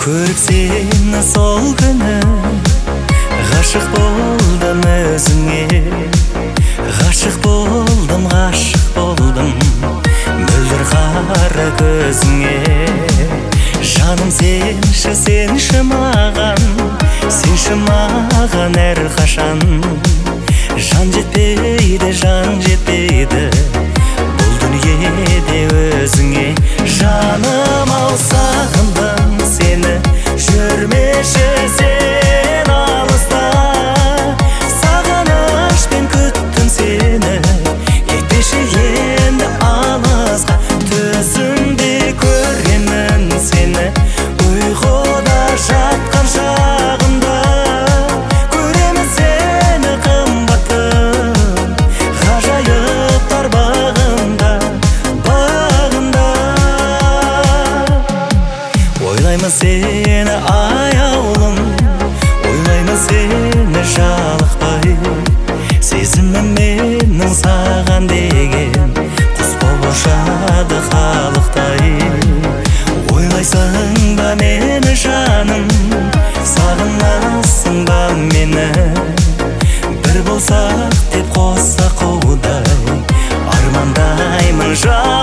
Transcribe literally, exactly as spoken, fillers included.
Көріп сені сол күні ғашық болдым өзіңе, ғашық болдым, ғашық болдым мөлдір қара көзіңе. Жаным сенші, сенші маған, сенші маған әрқашан. Жан жетпейді, жан жетпейді бұл дүниеде өзіңе. Жаным ау, сағындым сені, жүрмеші сен алыста. Сағынышпен күттім сені, кетпеші енді алысқа. Түсімде көремін сені, ұйқыда жатқан шағымда. Көремін сені қымбаттым, ғажайыптар бағында, бағында. Ойлаймын сені аяулым, ойлаймын сені жалықпай. Сезімім менің саған деген құс болып ұшады халықтай. Ойлайсың ба мені жаным, сағынасың ба мені? Бір болсақ деп қоссақ қудай, армандаймын жаным.